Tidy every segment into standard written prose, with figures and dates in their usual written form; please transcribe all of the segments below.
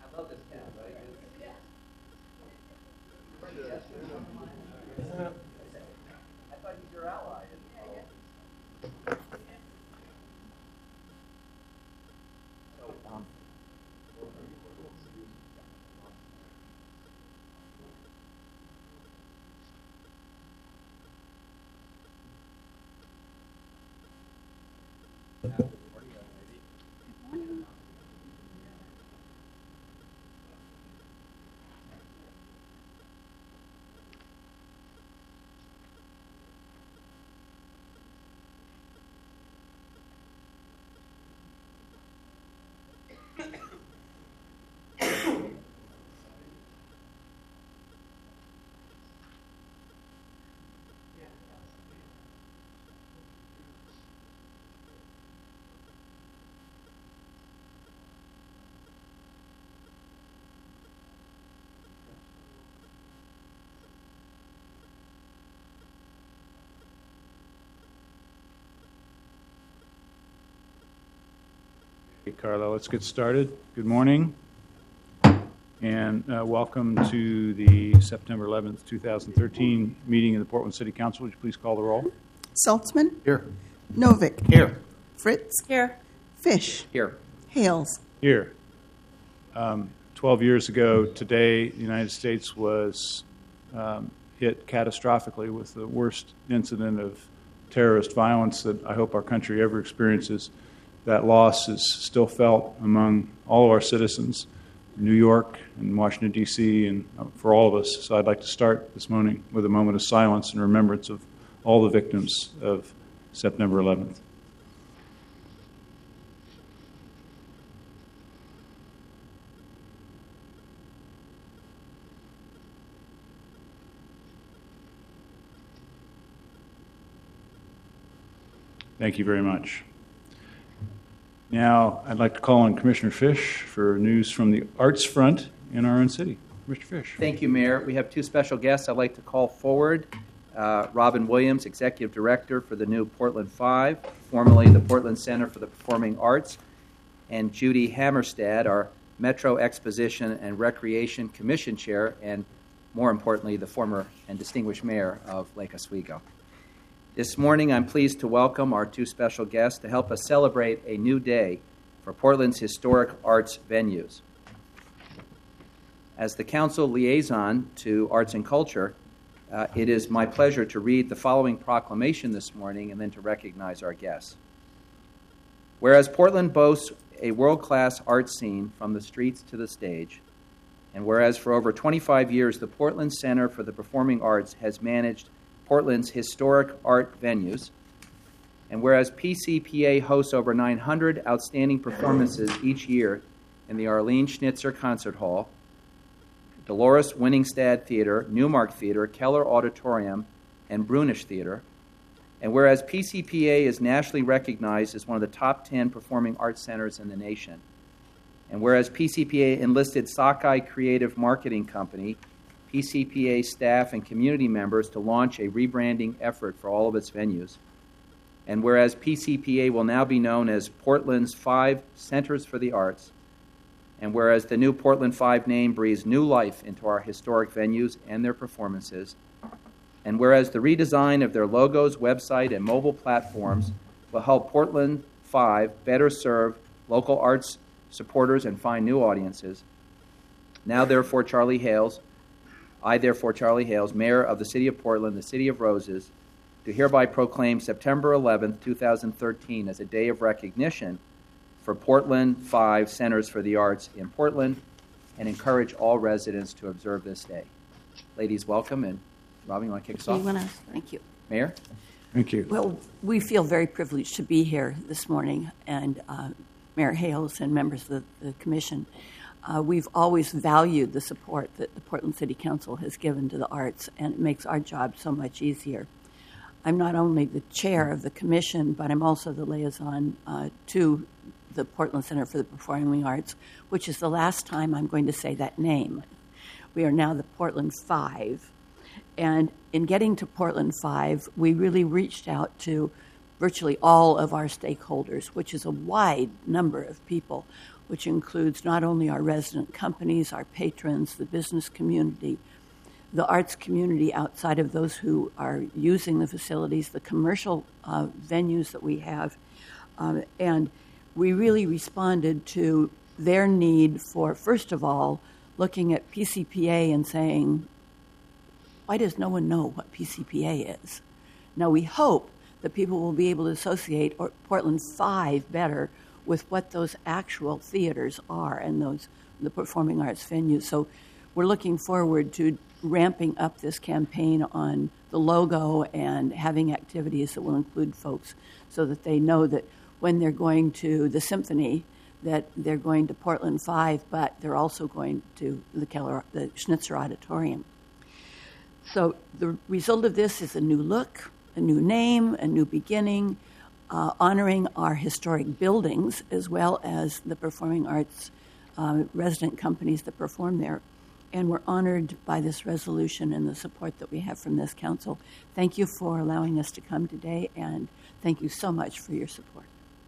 love this town, right? I thought he's your ally. Okay, Carla, let's get started. Good morning, and welcome to the September 11th, 2013 meeting of the Portland City Council. Would you please call the roll? Saltzman? Here. Novick? Here. Fritz? Here. Fish? Here. Hales? Here. 12 years ago today, the United States was hit catastrophically with the worst incident of terrorist violence that I hope our country ever experiences. That loss is still felt among all of our citizens in New York and Washington, D.C., and for all of us. So I'd like to start this morning with a moment of silence in remembrance of all the victims of September 11th. Thank you very much. Now, I'd like to call on Commissioner Fish for news from the arts front in our own city. Mr. Fish. Thank you, Mayor. We have two special guests I'd like to call forward. Robin Williams, Executive Director for the new Portland 5, formerly the Portland Center for the Performing Arts, and Judy Hammerstad, our Metro Exposition and Recreation Commission Chair, and more importantly, the former and distinguished Mayor of Lake Oswego. This morning, I'm pleased to welcome our two special guests to help us celebrate a new day for Portland's historic arts venues. As the Council liaison to arts and culture, it is my pleasure to read the following proclamation this morning and then to recognize our guests. Whereas Portland boasts a world-class art scene from the streets to the stage, and whereas for over 25 years the Portland Center for the Performing Arts has managed Portland's historic art venues, and whereas PCPA hosts over 900 outstanding performances each year in the Arlene Schnitzer Concert Hall, Dolores Winningstad Theater, Newmark Theater, Keller Auditorium, and Brunish Theater, and whereas PCPA is nationally recognized as one of the top 10 performing arts centers in the nation, and whereas PCPA enlisted Sockeye Creative Marketing Company, PCPA staff and community members to launch a rebranding effort for all of its venues. And whereas PCPA will now be known as Portland's 5 Centers for the Arts, and whereas the new Portland 5 name breathes new life into our historic venues and their performances, and whereas the redesign of their logos, website, and mobile platforms will help Portland 5 better serve local arts supporters and find new audiences, now therefore Charlie Hales, Mayor of the City of Portland, the City of Roses, do hereby proclaim September 11th, 2013 as a day of recognition for Portland 5 Centers for the Arts in Portland and encourage all residents to observe this day. Ladies, welcome, and Robin, you want to kick us off? Thank you. Mayor? Thank you. Well, we feel very privileged to be here this morning, and Mayor Hales and members of the Commission. We've always valued the support that the Portland City Council has given to the arts, and it makes our job so much easier. I'm not only the chair of the commission, but I'm also the liaison to the Portland Center for the Performing Arts, which is the last time I'm going to say that name. We are now the Portland 5. And in getting to Portland 5, we really reached out to virtually all of our stakeholders, which is a wide number of people, which includes not only our resident companies, our patrons, the business community, the arts community outside of those who are using the facilities, the commercial venues that we have. And we really responded to their need for, first of all, looking at PCPA and saying, why does no one know what PCPA is? Now, we hope that people will be able to associate Portland 5 better with what those actual theaters are and the performing arts venues. So we're looking forward to ramping up this campaign on the logo and having activities that will include folks so that they know that when they're going to the symphony, that they're going to Portland 5, but they're also going to the Schnitzer Auditorium. So the result of this is a new look, a new name, a new beginning, honoring our historic buildings as well as the performing arts resident companies that perform there. And we're honored by this resolution and the support that we have from this council. Thank you for allowing us to come today, and thank you so much for your support.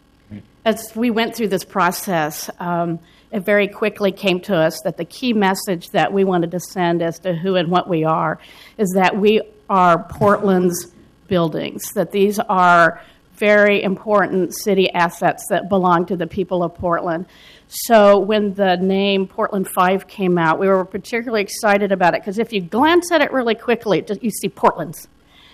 As we went through this process, it very quickly came to us that the key message that we wanted to send as to who and what we are is that we are Portland's buildings, that these are very important city assets that belong to the people of Portland. So when the name Portland 5 came out, we were particularly excited about it because if you glance at it really quickly, you see Portland's.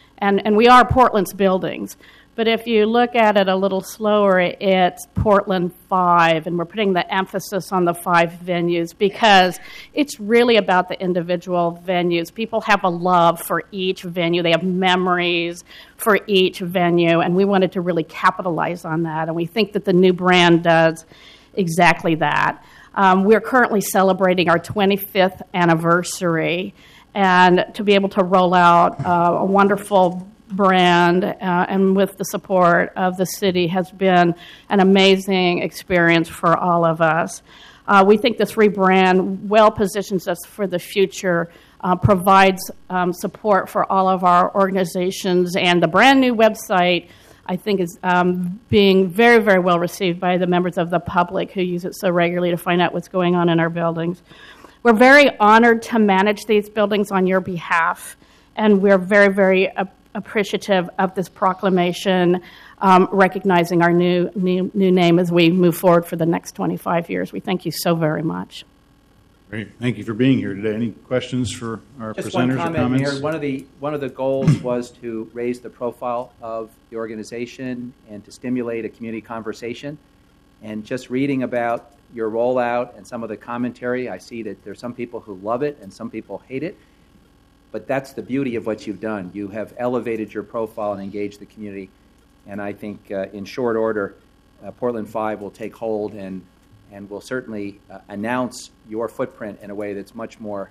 And we are Portland's buildings. But if you look at it a little slower, it's Portland 5, and we're putting the emphasis on the 5 venues because it's really about the individual venues. People have a love for each venue. They have memories for each venue, and we wanted to really capitalize on that, and we think that the new brand does exactly that. We're currently celebrating our 25th anniversary, and to be able to roll out a wonderful brand and with the support of the city has been an amazing experience for all of us. We think this rebrand well positions us for the future, provides support for all of our organizations, and the brand new website I think is being very, very well received by the members of the public who use it so regularly to find out what's going on in our buildings. We're very honored to manage these buildings on your behalf, and we're very, very appreciative of this proclamation, recognizing our new name as we move forward for the next 25 years. We thank you so very much. Great. Thank you for being here today. Any questions for our Just presenters one or comment, comments? Mayor. One of the goals was to raise the profile of the organization and to stimulate a community conversation. And just reading about your rollout and some of the commentary, I see that there's some people who love it and some people hate it. But that's the beauty of what you've done. You have elevated your profile and engaged the community. And I think in short order, Portland 5 will take hold and will certainly announce your footprint in a way that's much more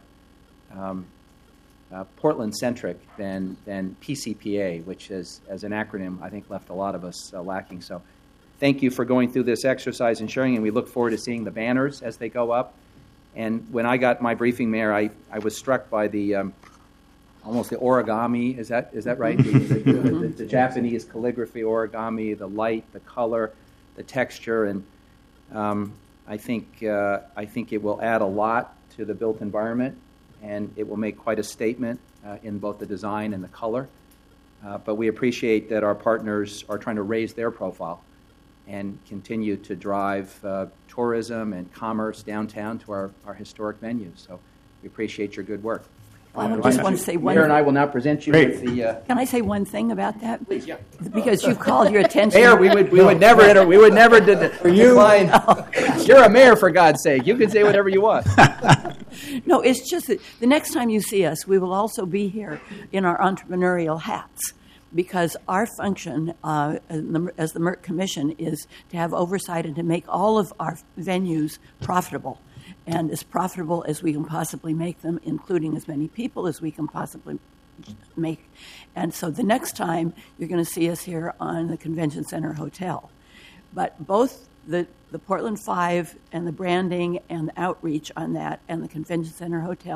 Portland-centric than PCPA, which is, as an acronym, I think left a lot of us lacking. So thank you for going through this exercise and sharing, and we look forward to seeing the banners as they go up. And when I got my briefing, Mayor, I was struck by the almost the origami. Is that right? the Japanese calligraphy origami, the light, the color, the texture, and I think it will add a lot to the built environment, and it will make quite a statement in both the design and the color. But we appreciate that our partners are trying to raise their profile and continue to drive tourism and commerce downtown to our historic venues. So we appreciate your good work. I just want to say one Mayor and I will now present you with the. Can I say one thing about that? Please, yeah. Because you've called your attention. Mayor, we would never decline. You're a mayor, for God's sake. You can say whatever you want. No, it's just that the next time you see us, we will also be here in our entrepreneurial hats, because our function as the MERC Commission is to have oversight and to make all of our venues profitable, and as profitable as we can possibly make them, including as many people as we can possibly make. And so the next time you're going to see us here on the Convention Center Hotel. But both the Portland 5 and the branding and the outreach on that and the Convention Center Hotel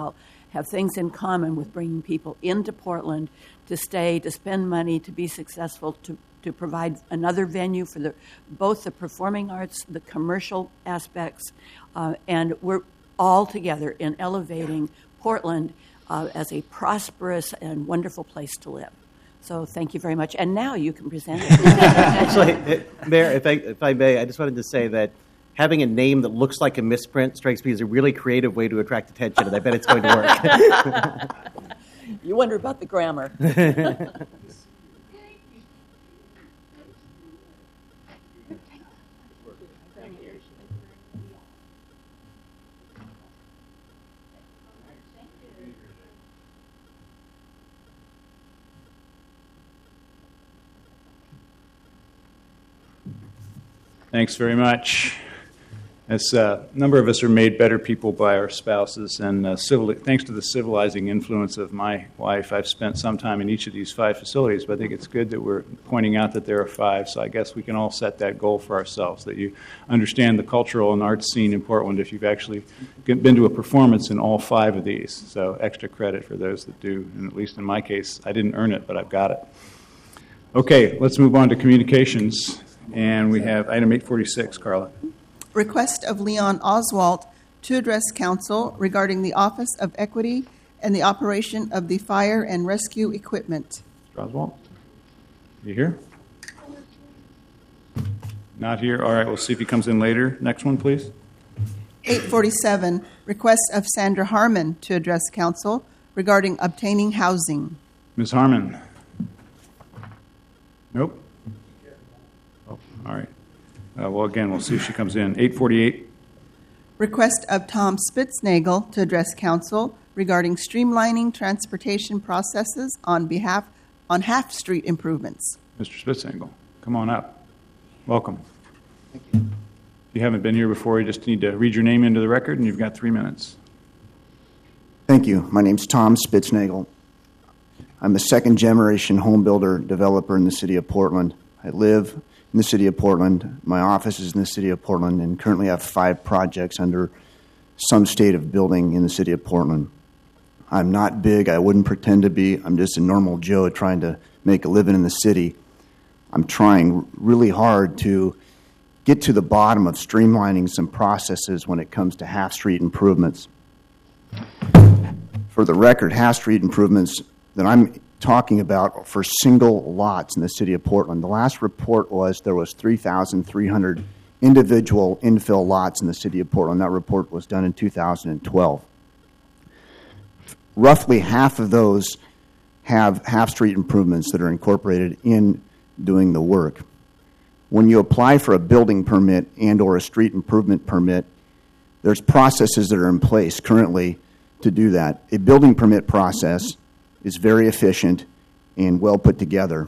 have things in common with bringing people into Portland to stay, to spend money, to be successful, to provide another venue for both the performing arts, the commercial aspects, and we're all together in elevating Portland as a prosperous and wonderful place to live. So thank you very much. And now you can present it. Actually, Mayor, if I may, I just wanted to say that having a name that looks like a misprint strikes me as a really creative way to attract attention, and I bet it's going to work. You wonder about the grammar. Thanks very much. As a number of us are made better people by our spouses, and thanks to the civilizing influence of my wife, I've spent some time in each of these 5 facilities, but I think it's good that we're pointing out that there are 5, so I guess we can all set that goal for ourselves, that you understand the cultural and arts scene in Portland if you've actually been to a performance in all 5 of these. So extra credit for those that do, and at least in my case, I didn't earn it, but I've got it. Okay, let's move on to communications, and we have item 846, Carla. Request of Leon Oswalt to address council regarding the Office of Equity and the operation of the fire and rescue equipment. Mr. Oswald, you here? Not here. All right, we'll see if he comes in later. Next one, please. 847, request of Sandra Harmon to address council regarding obtaining housing. Ms. Harmon. Nope. Oh, all right. Well, again, we'll see if she comes in. 848. Request of Tom Spitznagel to address council regarding streamlining transportation processes on Half Street improvements. Mr. Spitznagel, come on up. Welcome. Thank you. If you haven't been here before, you just need to read your name into the record, and you've got 3 minutes. Thank you. My name's Tom Spitznagel. I'm a second-generation home builder developer in the city of Portland. I live in the city of Portland. My office is in the city of Portland, and currently have 5 projects under some state of building in the city of Portland. I'm not big. I wouldn't pretend to be. I'm just a normal Joe trying to make a living in the city. I'm trying really hard to get to the bottom of streamlining some processes when it comes to Half Street improvements. For the record, Half Street improvements that I'm talking about for single lots in the city of Portland. The last report was there was 3,300 individual infill lots in the city of Portland. That report was done in 2012. Roughly half of those have half-street improvements that are incorporated in doing the work. When you apply for a building permit and or a street improvement permit, there's processes that are in place currently to do that. A building permit process is very efficient and well put together.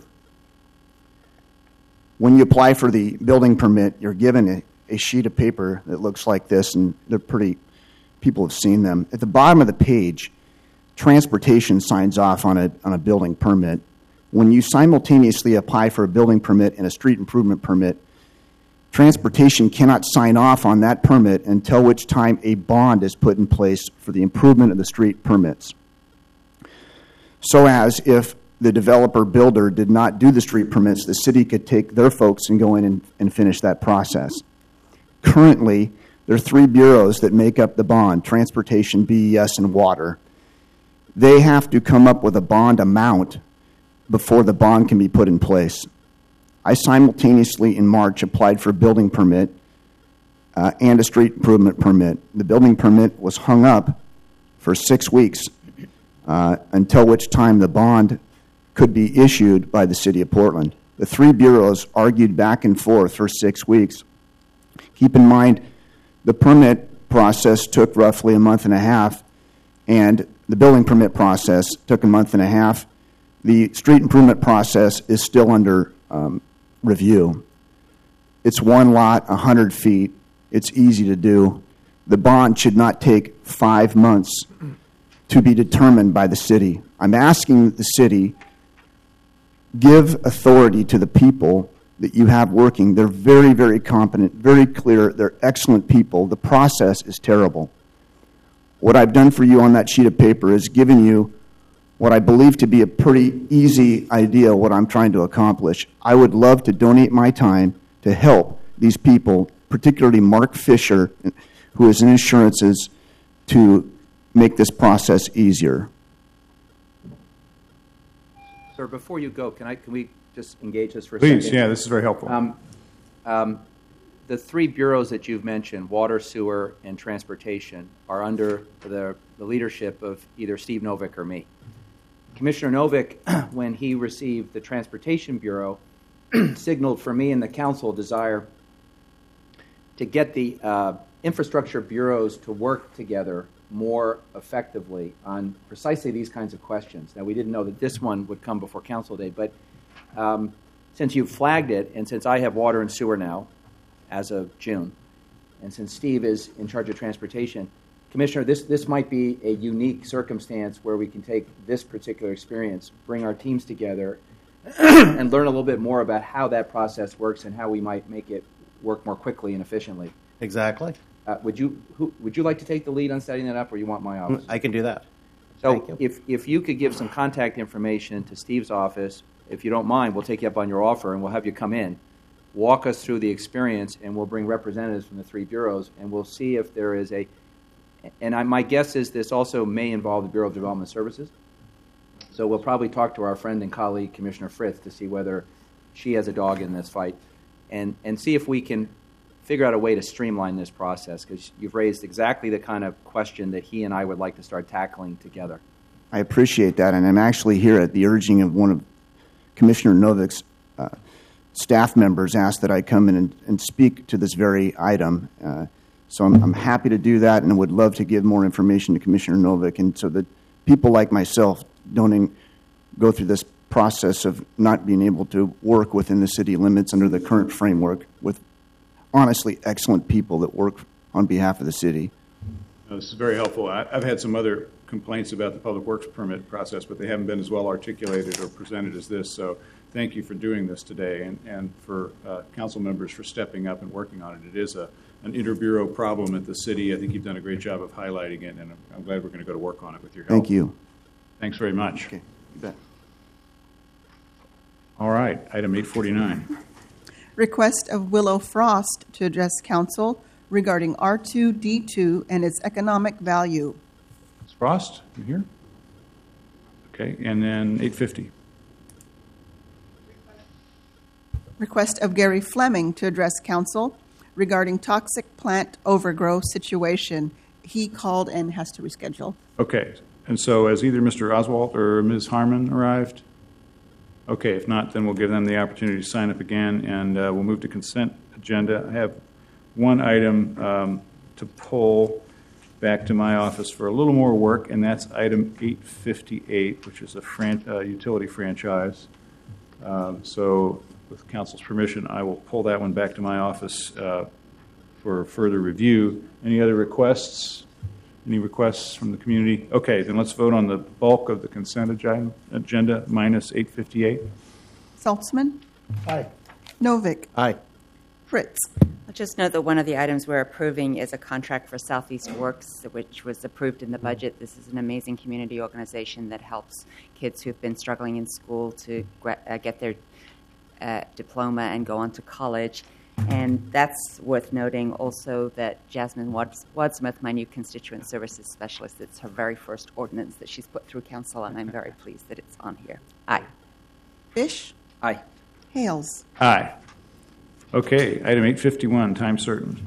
When you apply for the building permit, you're given a sheet of paper that looks like this, and people have seen them. At the bottom of the page, transportation signs off on a building permit. When you simultaneously apply for a building permit and a street improvement permit, transportation cannot sign off on that permit until which time a bond is put in place for the improvement of the street permits. So as if the developer builder did not do the street permits, the city could take their folks and go in and finish that process. Currently, there are 3 bureaus that make up the bond: transportation, BES, and water. They have to come up with a bond amount before the bond can be put in place. I simultaneously in March applied for a building permit and a street improvement permit. The building permit was hung up for 6 weeks until which time the bond could be issued by the city of Portland. The 3 bureaus argued back and forth for 6 weeks. Keep in mind, the permit process took roughly a month and a half, and the building permit process took a month and a half. The street improvement process is still under review. It's 1 lot, 100 feet. It's easy to do. The bond should not take 5 months to be determined by the city. I'm asking that the city give authority to the people that you have working. They're very, very competent, very clear. They're excellent people. The process is terrible. what I've done for you on that sheet of paper is given you what I believe to be a pretty easy idea of what I'm trying to accomplish. I would love to donate my time to help these people, particularly Mark Fisher, who is in insurances, to make this process easier. Sir, before you go, can we just engage this for a second? Please, yeah, this is very helpful. The three bureaus that you've mentioned, water, sewer, and transportation, are under the leadership of either Steve Novick or me. Commissioner Novick, when he received the Transportation Bureau, signaled for me and the council a desire to get the infrastructure bureaus to work together more effectively on precisely these kinds of questions. Now, we didn't know that this one would come before Council Day, but since you've flagged it, and since I have water and sewer now, as of June, and since Steve is in charge of transportation, Commissioner, this might be a unique circumstance where we can take this particular experience, bring our teams together, and learn a little bit more about how that process works and how we might make it work more quickly and efficiently. Exactly. Would you like to take the lead on setting that up, or you want my office? I can do that. So if you could give some contact information to Steve's office, if you don't mind, we'll take you up on your offer and we'll have you come in, walk us through the experience, and we'll bring representatives from the three bureaus, and we'll see if there is my guess is this also may involve the Bureau of Development Services. So we'll probably talk to our friend and colleague, Commissioner Fritz, to see whether she has a dog in this fight, and see if we can figure out a way to streamline this process, because you've raised exactly the kind of question that he and I would like to start tackling together. I appreciate that, and I'm actually here at the urging of one of Commissioner Novick's staff members asked that I come in and speak to this very item. So I'm happy to do that and would love to give more information to Commissioner Novick, and so that people like myself don't go through this process of not being able to work within the city limits under the current framework with honestly excellent people that work on behalf of the city. This is very helpful. I've had some other complaints about the public works permit process, but they haven't been as well articulated or presented as this. So thank you for doing this today, and for council members for stepping up and working on it. It is an interbureau problem at the city. I think you've done a great job of highlighting it, and I'm glad we're going to go to work on it with your help. Thank you. Thanks very much. Okay, you bet. All right, item 849. Request of Willow Frost to address council regarding R2D2 and its economic value. Ms. Frost, you here? Okay, and then 850. Request of Gary Fleming to address council regarding toxic plant overgrowth situation. He called and has to reschedule. Okay, and so has either Mr. Oswald or Ms. Harmon arrived? Okay, if not, then we'll give them the opportunity to sign up again, and we'll move to consent agenda. I have one item to pull back to my office for a little more work, and that's item 858, which is a utility franchise. So with council's permission, I will pull that one back to my office for further review. Any other requests? Any requests from the community? Okay, then let's vote on the bulk of the consent agenda minus 858. Saltzman? Aye. Novick? Aye. Fritz? I'll just note that one of the items we're approving is a contract for Southeast Works, which was approved in the budget. This is an amazing community organization that helps kids who've been struggling in school to get their diploma and go on to college. And that's worth noting also that Jasmine Wadsmith, my new constituent services specialist, it's her very first ordinance that she's put through council, and I'm very pleased that it's on here. Aye. Fish? Aye. Hales? Aye. Okay, item 851, time certain.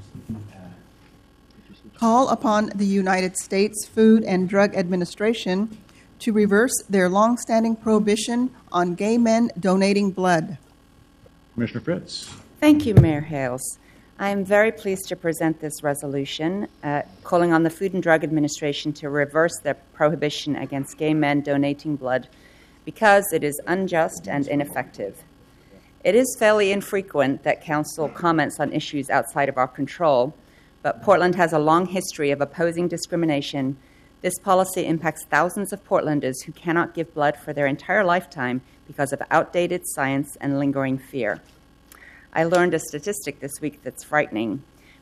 Call upon the United States Food and Drug Administration to reverse their longstanding prohibition on gay men donating blood. Commissioner Fritz. Thank you, Mayor Hales. I am very pleased to present this resolution calling on the Food and Drug Administration to reverse their prohibition against gay men donating blood because it is unjust and ineffective. It is fairly infrequent that Council comments on issues outside of our control, but Portland has a long history of opposing discrimination. This policy impacts thousands of Portlanders who cannot give blood for their entire lifetime because of outdated science and lingering fear. I learned a statistic this week that's frightening.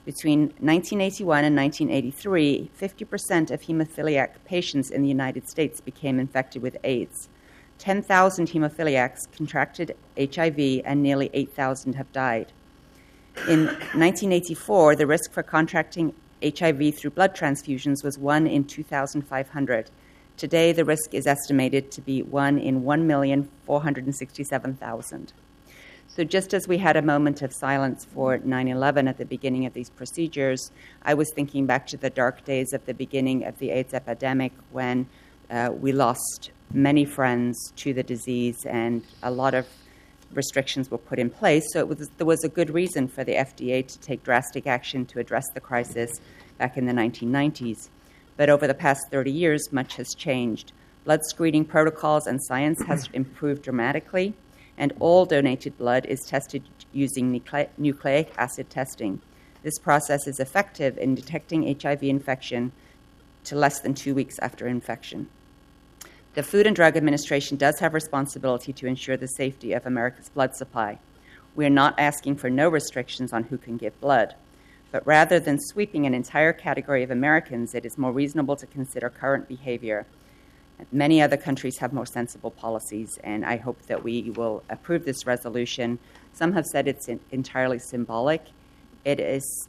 Between 1981 and 1983, 50% of hemophiliac patients in the United States became infected with AIDS. 10,000 hemophiliacs contracted HIV, and nearly 8,000 have died. In 1984, the risk for contracting HIV through blood transfusions was 1 in 2,500. Today, the risk is estimated to be 1 in 1,467,000. So just as we had a moment of silence for 9/11 at the beginning of these procedures, I was thinking back to the dark days of the beginning of the AIDS epidemic when we lost many friends to the disease and a lot of restrictions were put in place. So there was a good reason for the FDA to take drastic action to address the crisis back in the 1990s. But over the past 30 years, much has changed. Blood screening protocols and science has improved dramatically, and all donated blood is tested using nucleic acid testing. This process is effective in detecting HIV infection to less than 2 weeks after infection. The Food and Drug Administration does have responsibility to ensure the safety of America's blood supply. We are not asking for no restrictions on who can give blood, but rather than sweeping an entire category of Americans, it is more reasonable to consider current behavior. Many other countries have more sensible policies, and I hope that we will approve this resolution. Some have said it's entirely symbolic. It is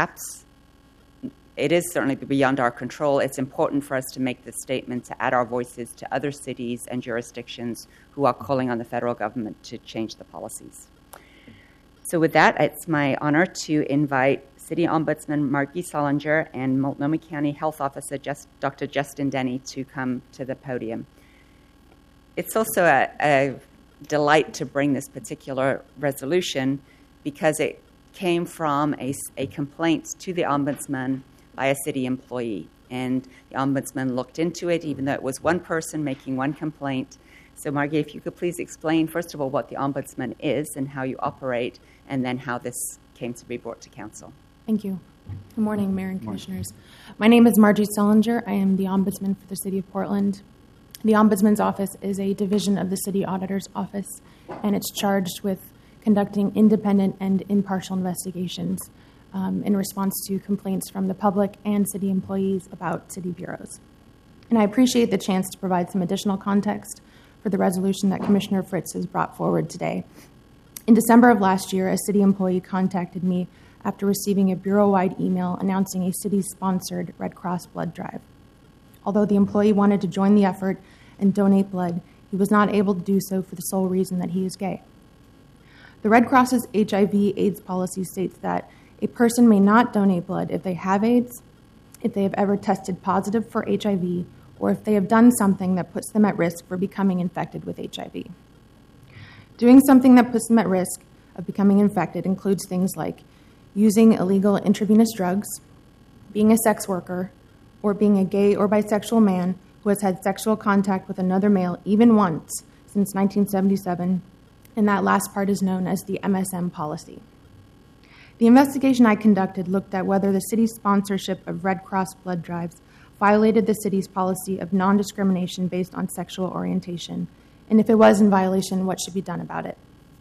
certainly beyond our control. It's important for us to make this statement to add our voices to other cities and jurisdictions who are calling on the federal government to change the policies. So with that, it's my honor to invite City Ombudsman Margie Solinger and Multnomah County Health Officer Dr. Justin Denny to come to the podium. It's also a delight to bring this particular resolution because it came from a complaint to the Ombudsman by a city employee. And the Ombudsman looked into it, even though it was one person making one complaint. So Margie, if you could please explain, first of all, what the Ombudsman is and how you operate, and then how this came to be brought to Council. Thank you. Good morning, Mayor and Commissioners. My name is Margie Solinger. I am the Ombudsman for the City of Portland. The Ombudsman's Office is a division of the City Auditor's Office, and it's charged with conducting independent and impartial investigations in response to complaints from the public and city employees about city bureaus. And I appreciate the chance to provide some additional context for the resolution that Commissioner Fritz has brought forward today. In December of last year, a city employee contacted me after receiving a bureau-wide email announcing a city-sponsored Red Cross blood drive. Although the employee wanted to join the effort and donate blood, he was not able to do so for the sole reason that he is gay. The Red Cross's HIV/AIDS policy states that a person may not donate blood if they have AIDS, if they have ever tested positive for HIV, or if they have done something that puts them at risk for becoming infected with HIV. Doing something that puts them at risk of becoming infected includes things like using illegal intravenous drugs, being a sex worker, or being a gay or bisexual man who has had sexual contact with another male even once since 1977, and that last part is known as the MSM policy. The investigation I conducted looked at whether the city's sponsorship of Red Cross blood drives violated the city's policy of non-discrimination based on sexual orientation, and if it was in violation, what should be done about it.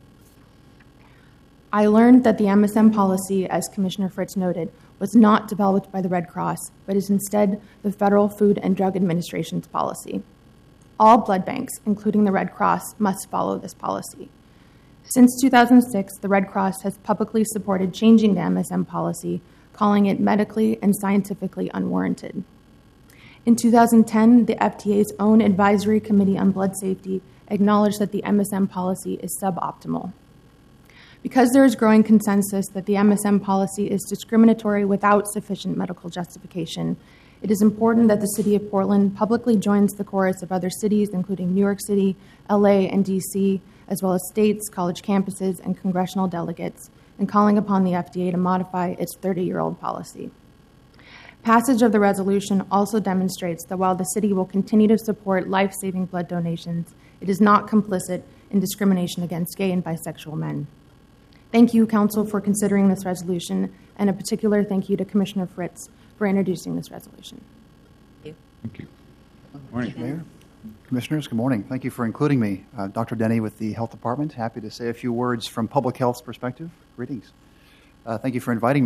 I learned that the MSM policy, as Commissioner Fritz noted, was not developed by the Red Cross, but is instead the Federal Food and Drug Administration's policy. All blood banks, including the Red Cross, must follow this policy. Since 2006, the Red Cross has publicly supported changing the MSM policy, calling it medically and scientifically unwarranted. In 2010, the FDA's own Advisory Committee on Blood Safety acknowledged that the MSM policy is suboptimal. Because there is growing consensus that the MSM policy is discriminatory without sufficient medical justification, it is important that the City of Portland publicly joins the chorus of other cities, including New York City, LA, and DC, as well as states, college campuses, and congressional delegates, in calling upon the FDA to modify its 30-year-old policy. Passage of the resolution also demonstrates that while the city will continue to support life-saving blood donations, it is not complicit in discrimination against gay and bisexual men. Thank you, Council, for considering this resolution, and a particular thank you to Commissioner Fritz for introducing this resolution. Thank you. Thank you. Morning. Mayor, Commissioners, good morning. Thank you for including me. Dr. Denny with the Health Department. Happy to say a few words from public health's perspective. Greetings. Thank you for inviting me.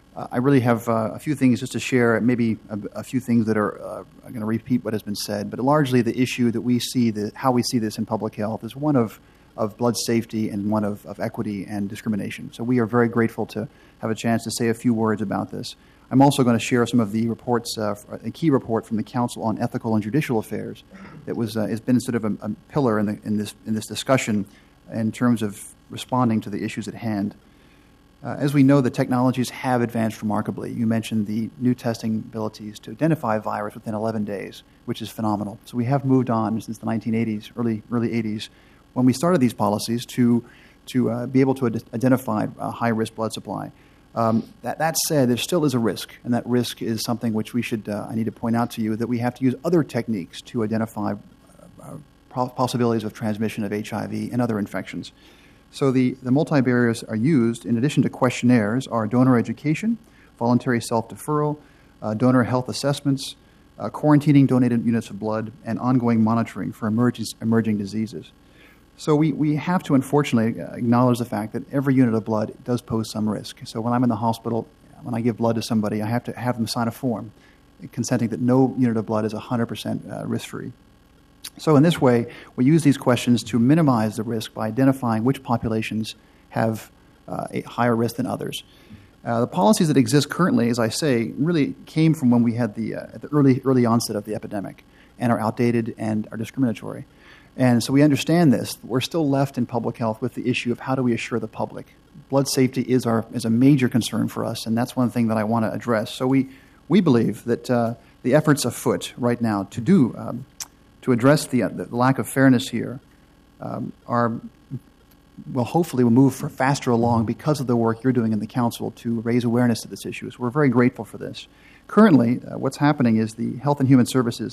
I really have a few things just to share, maybe a few things that are going to repeat what has been said, but largely the issue that we see, how we see this in public health is one of blood safety and one of equity and discrimination. So we are very grateful to have a chance to say a few words about this. I'm also going to share some of the reports, a key report from the Council on Ethical and Judicial Affairs that has been sort of a pillar in this discussion in terms of responding to the issues at hand. As we know, the technologies have advanced remarkably. You mentioned the new testing abilities to identify a virus within 11 days, which is phenomenal. So we have moved on since the 1980s, early 80s, when we started these policies to be able to identify a high-risk blood supply. That said, there still is a risk, and that risk is something which I need to point out to you, that we have to use other techniques to identify possibilities of transmission of HIV and other infections. So the multi-barriers are used, in addition to questionnaires, are donor education, voluntary self-deferral, donor health assessments, quarantining donated units of blood, and ongoing monitoring for emerging diseases. So we have to, unfortunately, acknowledge the fact that every unit of blood does pose some risk. So when I'm in the hospital, when I give blood to somebody, I have to have them sign a form consenting that no unit of blood is 100% risk-free. So in this way, we use these questions to minimize the risk by identifying which populations have a higher risk than others. The policies that exist currently, as I say, really came from when we had the early onset of the epidemic and are outdated and are discriminatory. And so we understand this. We're still left in public health with the issue of how do we assure the public. Blood safety is a major concern for us, and that's one thing that I want to address. So we believe that the efforts afoot right now to address the lack of fairness here will hopefully move faster along because of the work you're doing in the council to raise awareness of this issue. So we're very grateful for this. Currently, what's happening is the Health and Human Services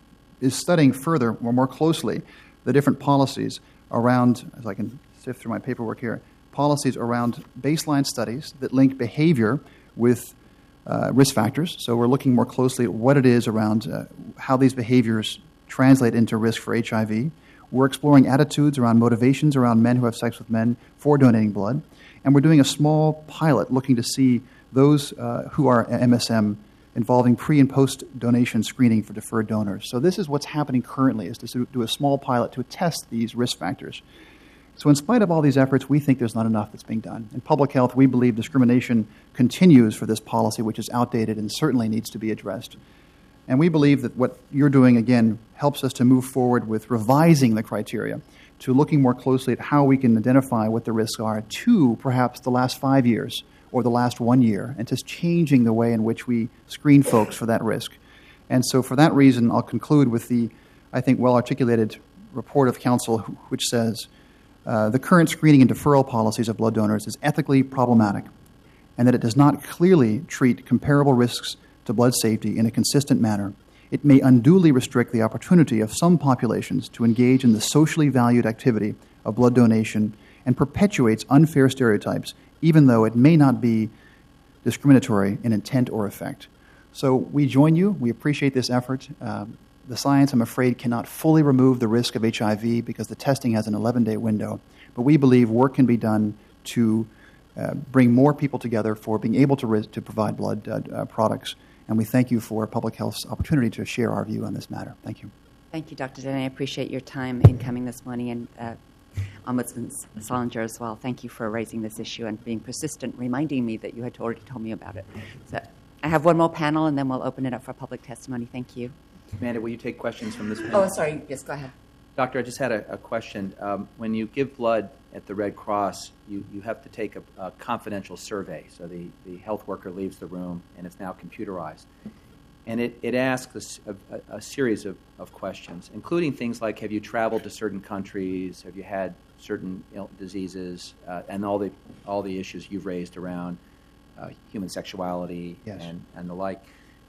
is studying further or more closely the different policies around, as I can sift through my paperwork here, policies around baseline studies that link behavior with risk factors. So we're looking more closely at what it is around how these behaviors translate into risk for HIV. We're exploring attitudes around motivations around men who have sex with men for donating blood. And we're doing a small pilot looking to see those who are MSM involving pre- and post-donation screening for deferred donors. So this is what's happening currently, is to do a small pilot to test these risk factors. So in spite of all these efforts, we think there's not enough that's being done. In public health, we believe discrimination continues for this policy, which is outdated and certainly needs to be addressed. And we believe that what you're doing, again, helps us to move forward with revising the criteria, to looking more closely at how we can identify what the risks are to perhaps the last 5 years or the last 1 year, and just changing the way in which we screen folks for that risk. And so for that reason, I'll conclude with the, I think, well-articulated report of counsel, which says, the current screening and deferral policies of blood donors is ethically problematic, and that it does not clearly treat comparable risks to blood safety in a consistent manner. It may unduly restrict the opportunity of some populations to engage in the socially valued activity of blood donation and perpetuates unfair stereotypes, even though it may not be discriminatory in intent or effect. So we join you. We appreciate this effort. The science, I'm afraid, cannot fully remove the risk of HIV because the testing has an 11-day window. But we believe work can be done to bring more people together for being able to provide blood products. And we thank you for Public Health's opportunity to share our view on this matter. Thank you. Thank you, Dr. Denny. I appreciate your time in coming this morning, and Ombudsman Solinger as well. Thank you for raising this issue and being persistent, reminding me that you had already told me about it. So I have one more panel, and then we'll open it up for public testimony. Thank you. Amanda, will you take questions from this panel? Oh, sorry. Yes, go ahead. Doctor, I just had a question. When you give blood at the Red Cross, you have to take a confidential survey. So the health worker leaves the room, and it's now computerized. And it asks a series of questions, including things like, have you traveled to certain countries? Have you had certain diseases? And all the issues you've raised around human sexuality, yes, and the like.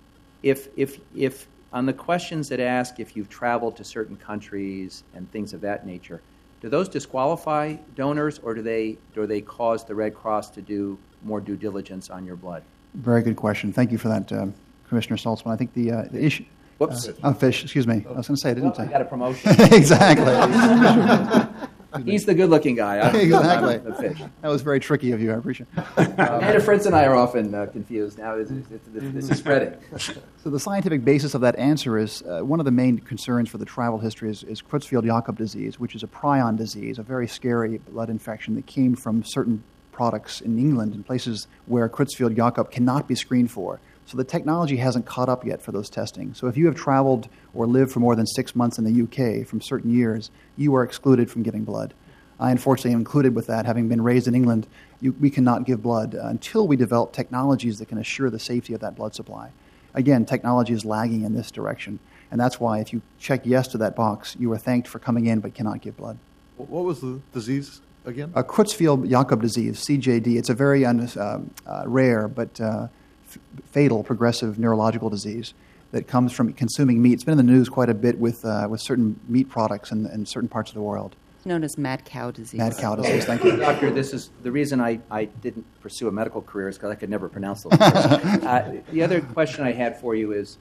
If on the questions that ask if you've traveled to certain countries and things of that nature, do those disqualify donors, or do they cause the Red Cross to do more due diligence on your blood? Very good question. Thank you for that, Commissioner Saltzman. I think the issue... Whoops. Fish, excuse me. I was going to say, I didn't say. I got a promotion. Exactly. He's the good-looking guy. Exactly. I'm the fish. That was very tricky of you. I appreciate it. Anna Fritz and I are often confused. Now this is spreading. So the scientific basis of that answer is one of the main concerns for the travel history is Creutzfeldt-Jakob disease, which is a prion disease, a very scary blood infection that came from certain products in England in places where Creutzfeldt-Jakob cannot be screened for. So the technology hasn't caught up yet for those testing. So if you have traveled or lived for more than 6 months in the UK from certain years, you are excluded from giving blood. I unfortunately am included with that. Having been raised in England, we cannot give blood until we develop technologies that can assure the safety of that blood supply. Again, technology is lagging in this direction. And that's why if you check yes to that box, you are thanked for coming in but cannot give blood. What was the disease again? Creutzfeldt-Jakob disease, CJD. It's a very rare but fatal progressive neurological disease that comes from consuming meat. It's been in the news quite a bit with certain meat products in certain parts of the world. It's known as mad cow disease. Mad cow disease, thank you. Doctor, this is the reason I didn't pursue a medical career is because I could never pronounce those words. The other question I had for you is,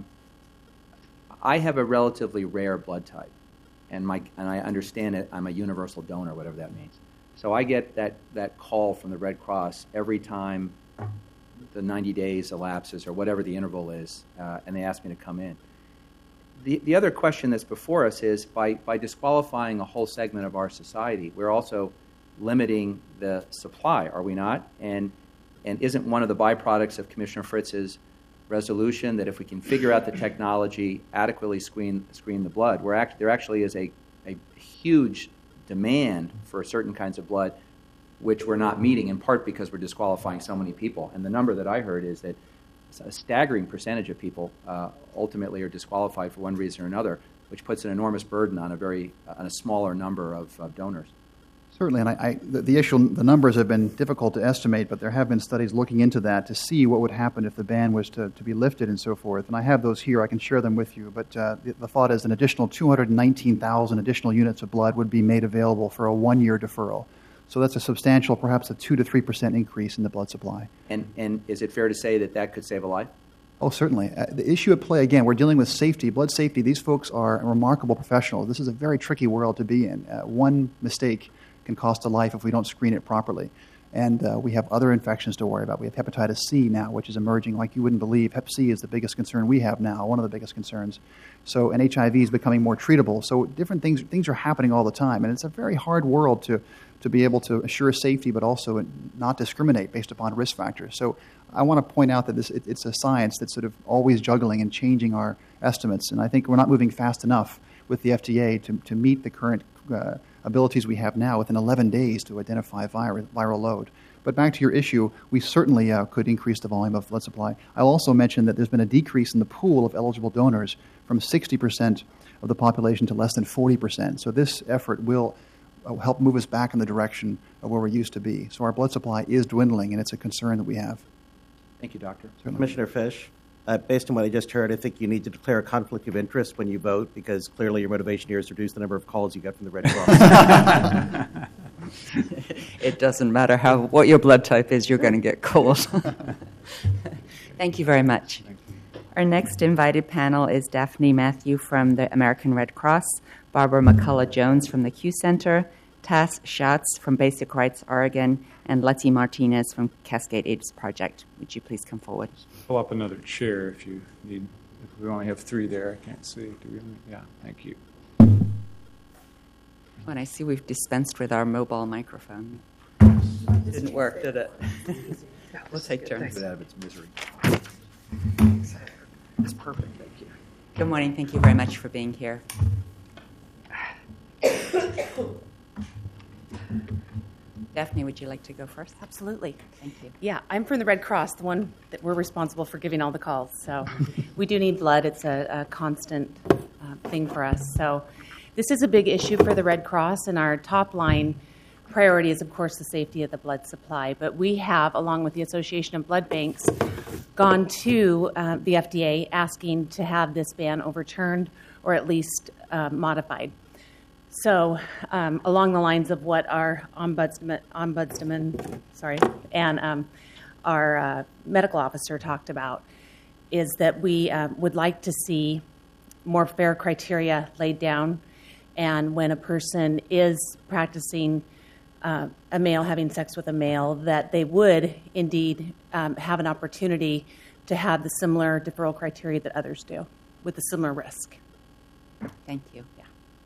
I have a relatively rare blood type, and I understand it. I'm a universal donor, whatever that means. So I get that call from the Red Cross every time the 90 days elapses or whatever the interval is, and they ask me to come in. The other question that's before us is, by disqualifying a whole segment of our society, we're also limiting the supply, are we not? And isn't one of the byproducts of Commissioner Fritz's resolution that if we can figure out the technology, adequately screen the blood, there actually is a huge demand for certain kinds of blood which we're not meeting, in part because we're disqualifying so many people. And the number that I heard is that a staggering percentage of people ultimately are disqualified for one reason or another, which puts an enormous burden on a smaller number of donors. Certainly, and the numbers have been difficult to estimate, but there have been studies looking into that to see what would happen if the ban was to be lifted and so forth. And I have those here. I can share them with you. But the thought is an additional 219,000 additional units of blood would be made available for a one-year deferral. So that's a substantial, perhaps a 2 to 3% increase in the blood supply. And is it fair to say that could save a life? Oh, certainly. The issue at play, again, we're dealing with safety, blood safety. These folks are remarkable professionals. This is a very tricky world to be in. One mistake can cost a life if we don't screen it properly. And we have other infections to worry about. We have hepatitis C now, which is emerging like you wouldn't believe. Hep C is the biggest concern we have now, one of the biggest concerns. And HIV is becoming more treatable. So different things are happening all the time. And it's a very hard world to be able to assure safety but also not discriminate based upon risk factors. So I want to point out that it's a science that's sort of always juggling and changing our estimates. And I think we're not moving fast enough with the FDA to meet the current abilities we have now within 11 days to identify viral load. But back to your issue, we certainly could increase the volume of blood supply. I'll also mention that there's been a decrease in the pool of eligible donors from 60% of the population to less than 40%. So this effort will help move us back in the direction of where we used to be. So our blood supply is dwindling, and it's a concern that we have. Thank you, Doctor. Certainly. Commissioner Fish, based on what I just heard, I think you need to declare a conflict of interest when you vote, because clearly your motivation here is to reduce the number of calls you get from the Red Cross. It doesn't matter what your blood type is, you're going to get calls. Thank you very much. Our next invited panel is Daphne Matthew from the American Red Cross, Barbara McCullough-Jones from the Q Center, Tass Schatz from Basic Rights Oregon, and Letty Martinez from Cascade AIDS Project. Would you please come forward? Pull up another chair if you need. If we only have 3 there, I can't see. Do we? Yeah, thank you. And I see we've dispensed with our mobile microphone. It didn't work, did it? We'll take turns. Get out of its misery. It's perfect, thank you. Good morning, thank you very much for being here. Daphne, would you like to go first? Absolutely. Thank you. Yeah, I'm from the Red Cross, the one that we're responsible for giving all the calls. So we do need blood. It's a constant thing for us. So this is a big issue for the Red Cross, and our top line priority is, of course, the safety of the blood supply. But we have, along with the Association of Blood Banks, gone to the FDA asking to have this ban overturned or at least modified. So along the lines of what our ombudsman and our medical officer talked about, is that we would like to see more fair criteria laid down And when a person is practicing a male having sex with a male, that they would indeed have an opportunity to have the similar deferral criteria that others do with a similar risk. Thank you. Yeah.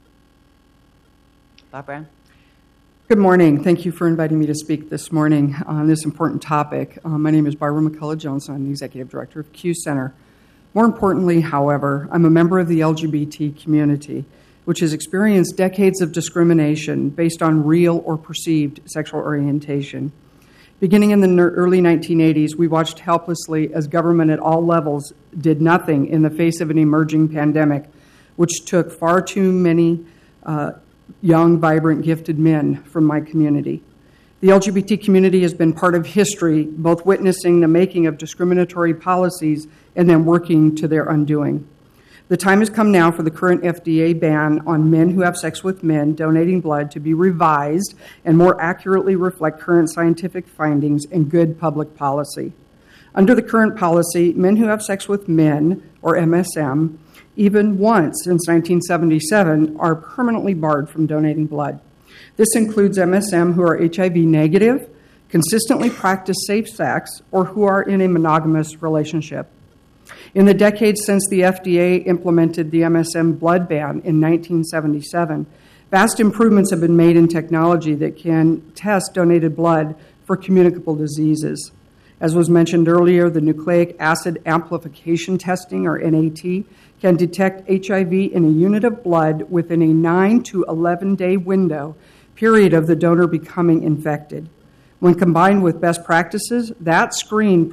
Bob Brown. Good morning. Thank you for inviting me to speak this morning on this important topic. My name is Barbara McCullough-Jones. I'm the Executive Director of Q Center. More importantly, however, I'm a member of the LGBT community, which has experienced decades of discrimination based on real or perceived sexual orientation. Beginning in the early 1980s, we watched helplessly as government at all levels did nothing in the face of an emerging pandemic, which took far too many young, vibrant, gifted men from my community. The LGBT community has been part of history, both witnessing the making of discriminatory policies and then working to their undoing. The time has come now for the current FDA ban on men who have sex with men donating blood to be revised and more accurately reflect current scientific findings and good public policy. Under the current policy, men who have sex with men, or MSM, even once since 1977, are permanently barred from donating blood. This includes MSM who are HIV negative, consistently practice safe sex, or who are in a monogamous relationship. In the decades since the FDA implemented the MSM blood ban in 1977, vast improvements have been made in technology that can test donated blood for communicable diseases. As was mentioned earlier, the nucleic acid amplification testing, or NAT, can detect HIV in a unit of blood within a 9 to 11-day window period of the donor becoming infected. When combined with best practices that screen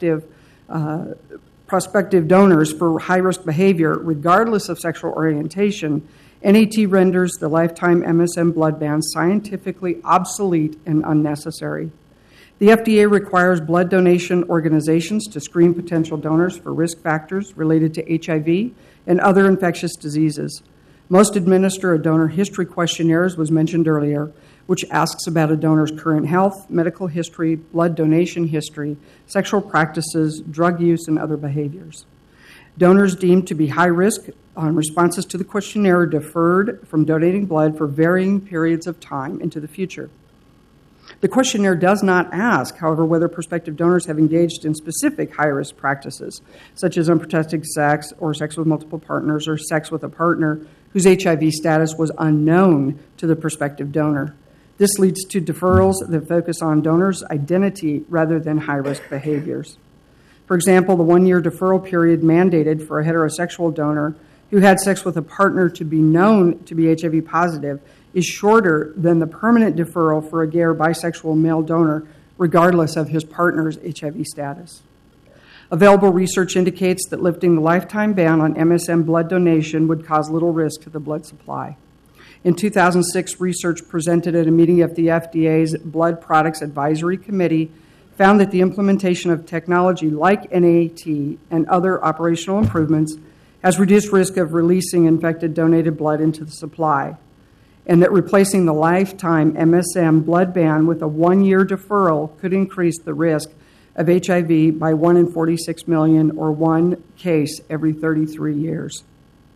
prospective donors for high-risk behavior, regardless of sexual orientation, NAT renders the lifetime MSM blood ban scientifically obsolete and unnecessary. The FDA requires blood donation organizations to screen potential donors for risk factors related to HIV and other infectious diseases. Most administer a donor history questionnaire, as was mentioned earlier, which asks about a donor's current health, medical history, blood donation history, sexual practices, drug use, and other behaviors. Donors deemed to be high risk on responses to the questionnaire are deferred from donating blood for varying periods of time into the future. The questionnaire does not ask, however, whether prospective donors have engaged in specific high-risk practices, such as unprotected sex or sex with multiple partners or sex with a partner whose HIV status was unknown to the prospective donor. This leads to deferrals that focus on donors' identity rather than high-risk behaviors. For example, the one-year deferral period mandated for a heterosexual donor who had sex with a partner to be known to be HIV positive is shorter than the permanent deferral for a gay or bisexual male donor, regardless of his partner's HIV status. Available research indicates that lifting the lifetime ban on MSM blood donation would cause little risk to the blood supply. In 2006, research presented at a meeting of the FDA's Blood Products Advisory Committee found that the implementation of technology like NAT and other operational improvements has reduced risk of releasing infected donated blood into the supply, and that replacing the lifetime MSM blood ban with a one-year deferral could increase the risk of HIV by 1 in 46 million, or one case every 33 years.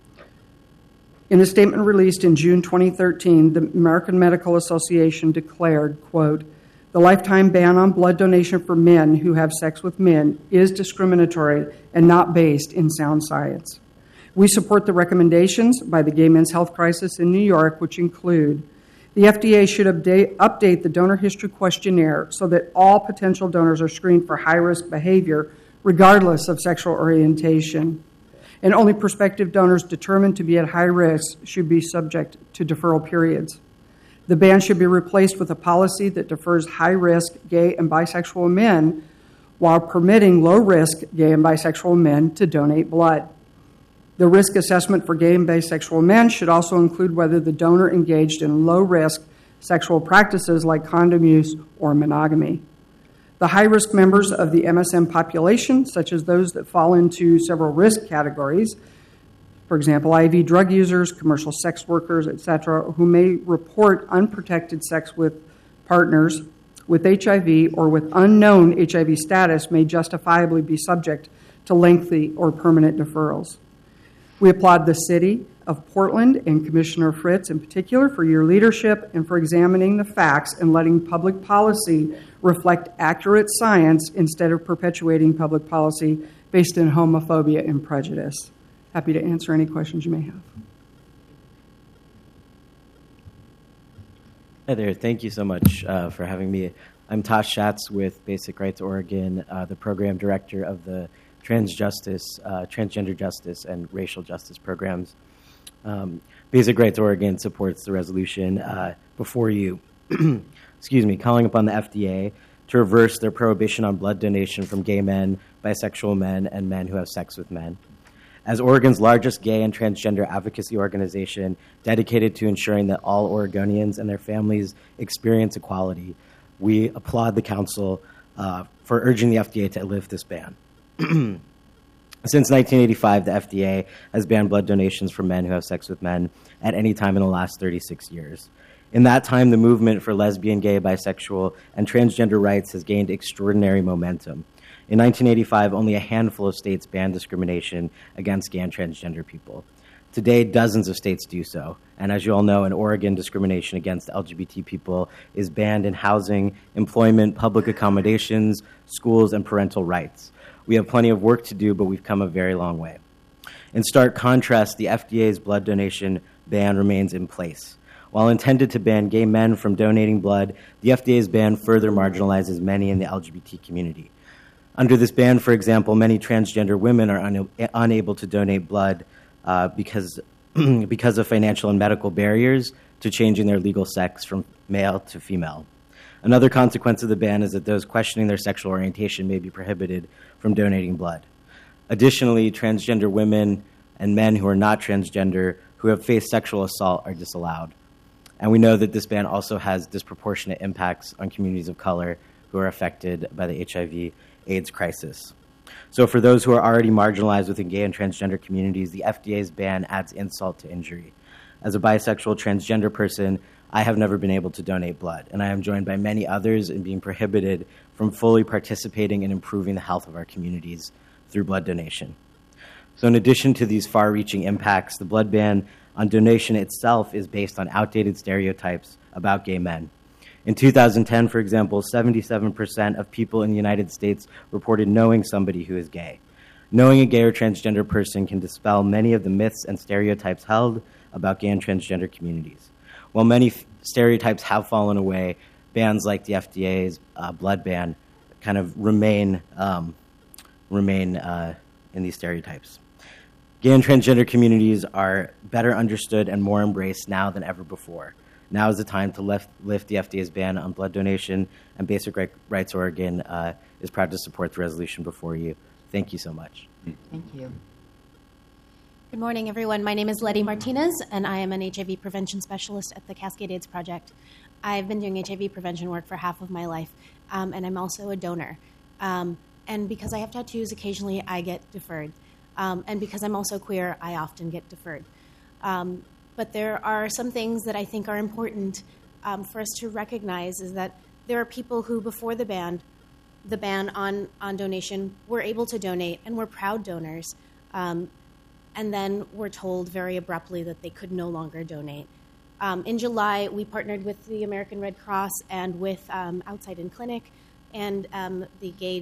In a statement released in June 2013, the American Medical Association declared, quote, "The lifetime ban on blood donation for men who have sex with men is discriminatory and not based in sound science. We support the recommendations by the Gay Men's Health Crisis in New York, which include the FDA should update the donor history questionnaire so that all potential donors are screened for high-risk behavior regardless of sexual orientation, and only prospective donors determined to be at high risk should be subject to deferral periods. The ban should be replaced with a policy that defers high-risk gay and bisexual men while permitting low-risk gay and bisexual men to donate blood. The risk assessment for gay and bisexual men should also include whether the donor engaged in low-risk sexual practices like condom use or monogamy. The high-risk members of the MSM population, such as those that fall into several risk categories, for example, IV drug users, commercial sex workers, etc., who may report unprotected sex with partners with HIV or with unknown HIV status, may justifiably be subject to lengthy or permanent deferrals. We applaud the City of Portland and Commissioner Fritz in particular for your leadership and for examining the facts and letting public policy reflect accurate science instead of perpetuating public policy based in homophobia and prejudice. Happy to answer any questions you may have. Hi there. Thank you so much for having me. I'm Tosh Schatz with Basic Rights Oregon, the program director of the Transgender Justice and Racial Justice programs. Basic Rights Oregon supports the resolution before you, calling upon the FDA to reverse their prohibition on blood donation from gay men, bisexual men, and men who have sex with men. As Oregon's largest gay and transgender advocacy organization dedicated to ensuring that all Oregonians and their families experience equality, we applaud the Council for urging the FDA to lift this ban. Since 1985, the FDA has banned blood donations from men who have sex with men at any time in the last 36 years. In that time, the movement for lesbian, gay, bisexual, and transgender rights has gained extraordinary momentum. In 1985, only a handful of states banned discrimination against gay and transgender people. Today, dozens of states do so. And as you all know, in Oregon, discrimination against LGBT people is banned in housing, employment, public accommodations, schools, and parental rights. We have plenty of work to do, but we've come a very long way. In stark contrast, the FDA's blood donation ban remains in place. While intended to ban gay men from donating blood, the FDA's ban further marginalizes many in the LGBT community. Under this ban, for example, many transgender women are unable to donate blood because of financial and medical barriers to changing their legal sex from male to female. Another consequence of the ban is that those questioning their sexual orientation may be prohibited from donating blood. Additionally, transgender women and men who are not transgender who have faced sexual assault are disallowed. And we know that this ban also has disproportionate impacts on communities of color who are affected by the HIV/AIDS crisis. So for those who are already marginalized within gay and transgender communities, the FDA's ban adds insult to injury. As a bisexual transgender person, I have never been able to donate blood, and I am joined by many others in being prohibited from fully participating in improving the health of our communities through blood donation. So in addition to these far-reaching impacts, the blood ban on donation itself is based on outdated stereotypes about gay men. In 2010, for example, 77% of people in the United States reported knowing somebody who is gay. Knowing a gay or transgender person can dispel many of the myths and stereotypes held about gay and transgender communities. While many stereotypes have fallen away, bans like the FDA's blood ban kind of remain in these stereotypes. Gay and transgender communities are better understood and more embraced now than ever before. Now is the time to lift the FDA's ban on blood donation, and Basic Rights Oregon is proud to support the resolution before you. Thank you so much. Thank you. Good morning, everyone. My name is Letty Martinez, and I am an HIV prevention specialist at the Cascade AIDS Project. I've been doing HIV prevention work for half of my life, and I'm also a donor. And because I have tattoos, occasionally I get deferred. And because I'm also queer, I often get deferred. But there are some things that I think are important for us to recognize is that there are people who, before the ban on donation, were able to donate and were proud donors, and then were told very abruptly that they could no longer donate. In July, we partnered with the American Red Cross and with Outside In Clinic and the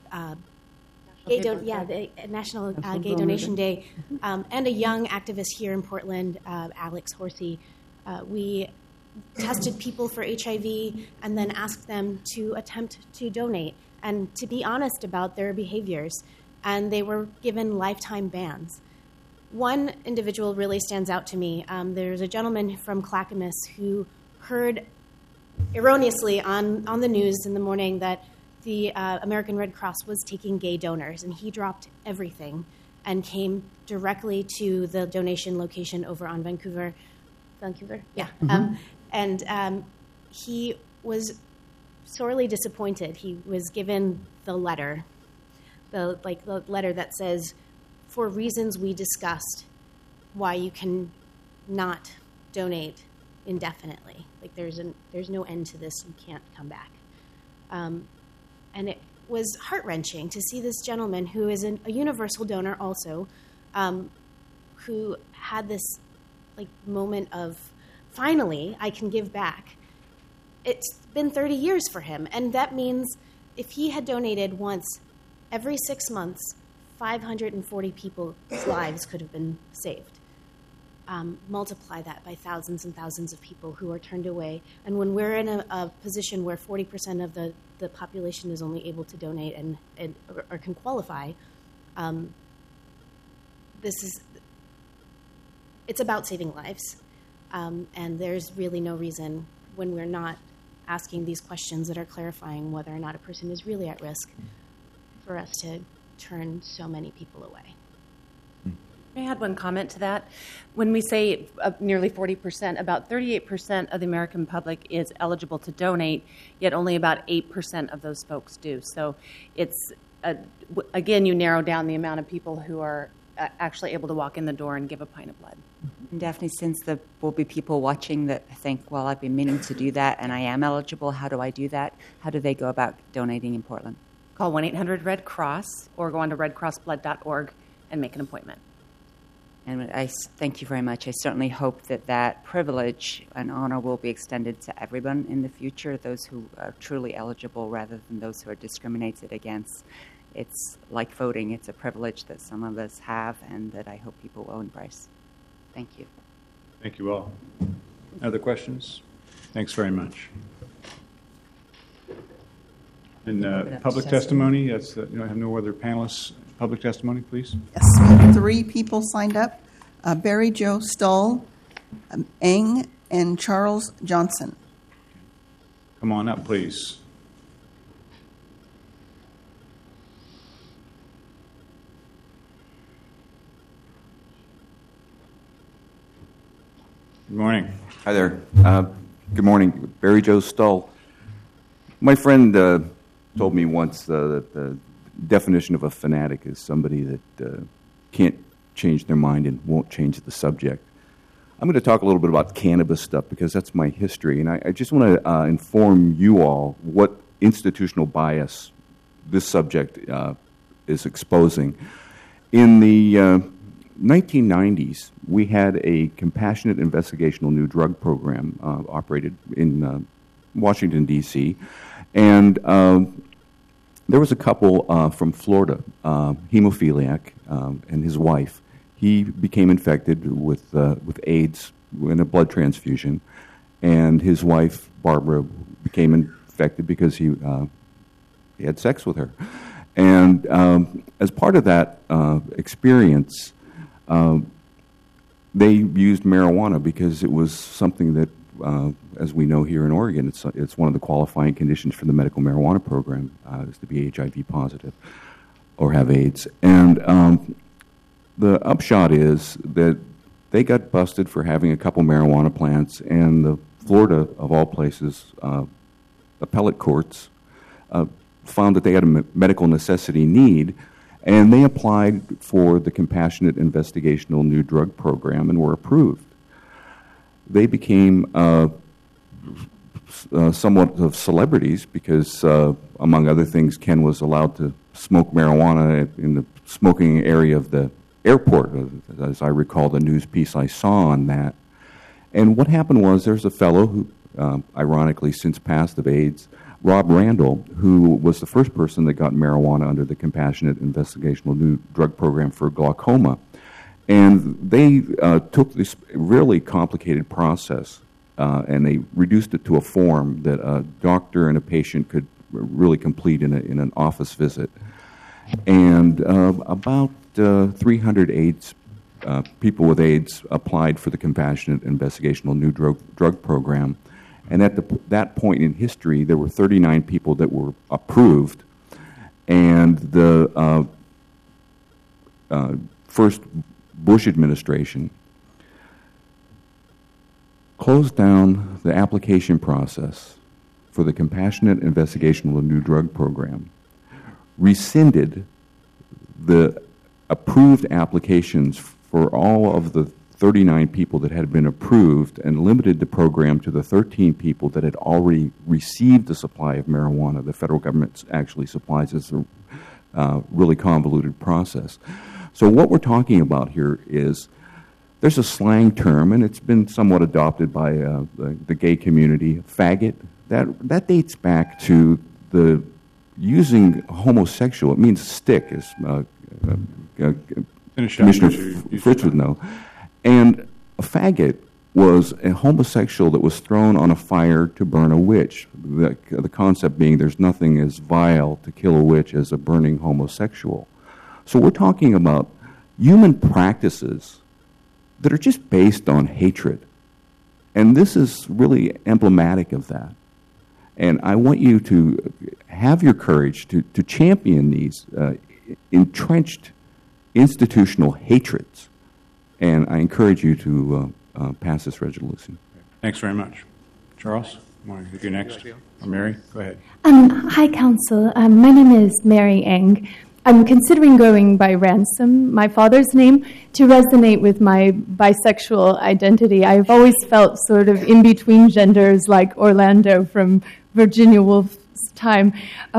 the National Gay Donation Day, and a young activist here in Portland, Alex Horsey. We tested people for HIV and then asked them to attempt to donate and to be honest about their behaviors, and they were given lifetime bans. One individual really stands out to me. There's a gentleman from Clackamas who heard erroneously on the news in the morning that the American Red Cross was taking gay donors, and he dropped everything and came directly to the donation location over on Vancouver? Yeah. And he was sorely disappointed. He was given the letter, the letter that says, for reasons we discussed, why you can not donate indefinitely. Like there's no end to this. You can't come back. And it was heart-wrenching to see this gentleman, who is a universal donor also, who had this moment of, finally, I can give back. It's been 30 years for him, and that means if he had donated once every 6 months, 540 people's lives could have been saved. Multiply that by thousands and thousands of people who are turned away. And when we're in a position where 40% of the population is only able to donate or can qualify, it's about saving lives. And there's really no reason when we're not asking these questions that are clarifying whether or not a person is really at risk for us to turn so many people away. May I add one comment to that? When we say nearly 40%, about 38% of the American public is eligible to donate, yet only about 8% of those folks do. So it's, again, you narrow down the amount of people who are actually able to walk in the door and give a pint of blood. And Daphne, since there will be people watching that think, well, I've been meaning to do that and I am eligible, how do I do that? How do they go about donating in Portland? Call 1-800-RED-CROSS or go on to redcrossblood.org and make an appointment. And I thank you very much. I certainly hope that privilege and honor will be extended to everyone in the future, those who are truly eligible rather than those who are discriminated against. It's like voting. It's a privilege that some of us have and that I hope people will embrace. Thank you. Thank you all. Other questions? Thanks very much. And public testimony, I have no other panelists. Public testimony, please. Yes, we have 3 people signed up, Barry Joe Stoll, Eng, and Charles Johnson. Come on up, please. Good morning. Hi there. Good morning. Barry Joe Stoll. My friend told me once that the definition of a fanatic is somebody that can't change their mind and won't change the subject. I'm going to talk a little bit about cannabis stuff because that's my history, and I just want to inform you all what institutional bias this subject is exposing. In the 1990s, we had a compassionate investigational new drug program operated in Washington, D.C., and there was a couple from Florida, hemophiliac, and his wife. He became infected with AIDS in a blood transfusion, and his wife, Barbara, became infected because he had sex with her. And as part of that experience, they used marijuana because it was something that, as we know here in Oregon, it's one of the qualifying conditions for the medical marijuana program is to be HIV positive or have AIDS. And the upshot is that they got busted for having a couple marijuana plants, and the Florida, of all places, appellate courts found that they had a medical necessity need, and they applied for the Compassionate Investigational New Drug Program and were approved. They became somewhat of celebrities because, among other things, Ken was allowed to smoke marijuana in the smoking area of the airport, as I recall the news piece I saw on that. And what happened was there's a fellow who, ironically, since passed of AIDS, Rob Randall, who was the first person that got marijuana under the Compassionate Investigational New Drug Program for glaucoma. And they took this really complicated process and they reduced it to a form that a doctor and a patient could really complete in an office visit. And about 300 AIDS people with AIDS applied for the Compassionate Investigational New Drug Program. And at that point in history, there were 39 people that were approved. And the first Bush administration closed down the application process for the Compassionate Investigational New Drug Program, rescinded the approved applications for all of the 39 people that had been approved, and limited the program to the 13 people that had already received a supply of marijuana. The federal government actually supplies us a really convoluted process. So what we're talking about here is there's a slang term, and it's been somewhat adopted by the gay community, faggot. That dates back to the using homosexual. It means stick, as Commissioner Fritz would know. And a faggot was a homosexual that was thrown on a fire to burn a witch. The concept being there's nothing as vile to kill a witch as a burning homosexual. So we're talking about human practices that are just based on hatred. And this is really emblematic of that. And I want you to have your courage to champion these entrenched institutional hatreds. And I encourage you to pass this resolution. Thanks very much. Charles, you want to get you next? Or Mary, go ahead. Hi, Council. My name is Mary Eng. I'm considering going by Ransom, my father's name, to resonate with my bisexual identity. I've always felt sort of in between genders, like Orlando from Virginia Woolf's time.